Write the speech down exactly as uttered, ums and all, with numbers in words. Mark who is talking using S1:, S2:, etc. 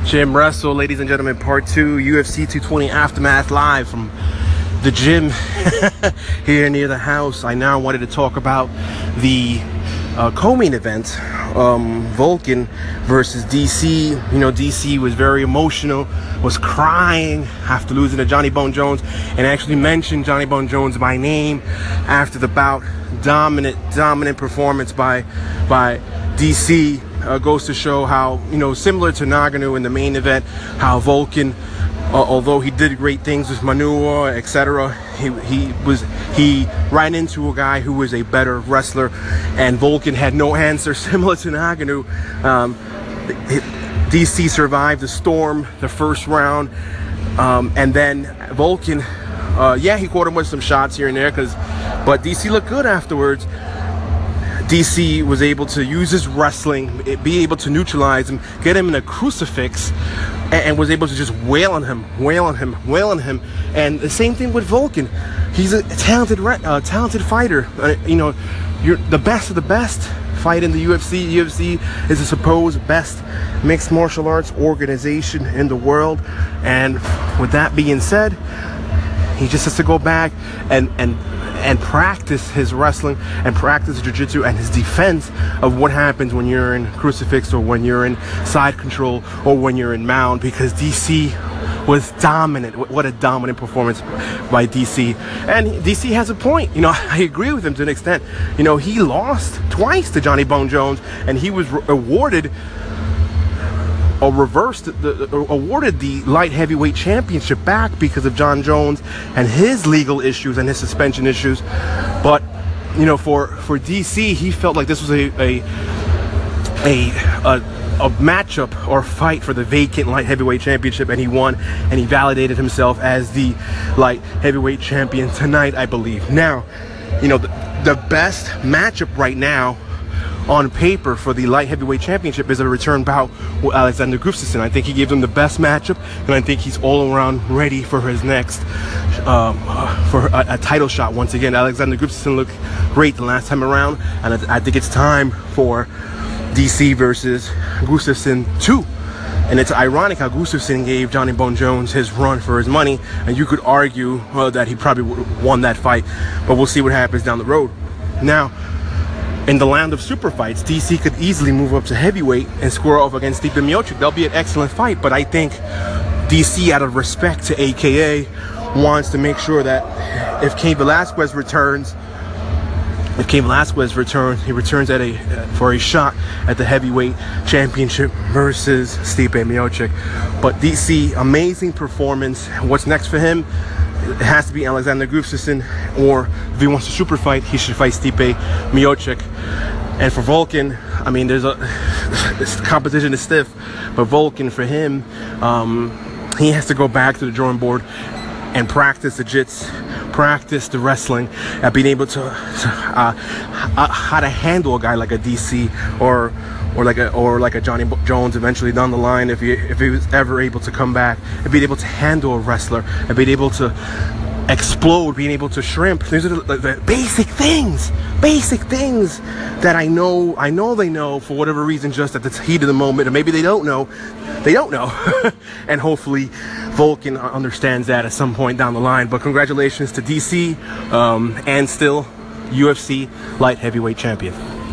S1: Gym Wrestle, ladies and gentlemen, part two, U F C two twenty Aftermath, live from the gym here near the house. I now wanted to talk about the uh, co-main event, um, Volkan versus D C. You know, D C was very emotional, was crying after losing to Johnny Bone Jones, and actually mentioned Johnny Bone Jones by name after the bout. Dominant, dominant performance by by D C. Uh, goes to show how, you know, similar to Ngannou in the main event, how Volkan, uh, although he did great things with Manua, et cetera, he he was he ran into a guy who was a better wrestler, and Volkan had no answer. Similar to Ngannou, um, D C survived the storm, the first round, um, and then Volkan, uh, yeah, he caught him with some shots here and there, cause, but D C looked good afterwards. D C was able to use his wrestling, be able to neutralize him, get him in a crucifix, and, and was able to just wail on him, wail on him, wail on him. And the same thing with Volkan. He's a talented, uh, talented fighter. Uh, you know, you're the best of the best. Fight in the U F C. U F C is the supposed best mixed martial arts organization in the world. And with that being said, he just has to go back and and. and practice his wrestling and practice jiu-jitsu and his defense of what happens when you're in crucifix or when you're in side control or when you're in mount, because D C was dominant. What a dominant performance by D C. And D C has a point. You know, I agree with him to an extent. You know, he lost twice to Johnny Bone Jones, and he was awarded or reversed the, the awarded the light heavyweight championship back because of John Jones and his legal issues and his suspension issues. But you know, for for D C, he felt like this was a a a, a, a matchup or fight for the vacant light heavyweight championship, and he won, and he validated himself as the light heavyweight champion tonight, I believe. Now, you know, the, the best matchup right now on paper for the light heavyweight championship is a return bout with Alexander Gustafsson. I think he gave them the best matchup, and I think he's all around ready for his next um, uh, for a, a title shot. Once again, Alexander Gustafsson looked great the last time around, and I, I think it's time for D C versus Gustafsson two. And it's ironic how Gustafsson gave Johnny Bone Jones his run for his money, and you could argue uh, that he probably would have won that fight, but we'll see what happens down the road. Now, in the land of super fights, D C could easily move up to heavyweight and square off against Stipe Miocic. That'll be an excellent fight, but I think D C, out of respect to A K A, wants to make sure that if Cain Velasquez returns, if Cain Velasquez returns, he returns at a uh, for a shot at the heavyweight championship versus Stipe Miocic. But D C, amazing performance. What's next for him? It has to be Alexander Gustafsson, or if he wants to super fight, he should fight Stipe Miocic. And for Volkan, I mean, there's a this competition is stiff, but Volkan, for him, um, he has to go back to the drawing board and practice the jits, practice the wrestling, and being able to, to uh, uh, how to handle a guy like a D C or or like a or like a Johnny Jones eventually down the line, if he if he was ever able to come back and being able to handle a wrestler and being able to explode, being able to shrimp. These are the, the basic things, basic things that I know I know they know for whatever reason, just at the heat of the moment, or maybe they don't know, they don't know. And hopefully Volkan understands that at some point down the line. But congratulations to D C, um, and still U F C light heavyweight champion.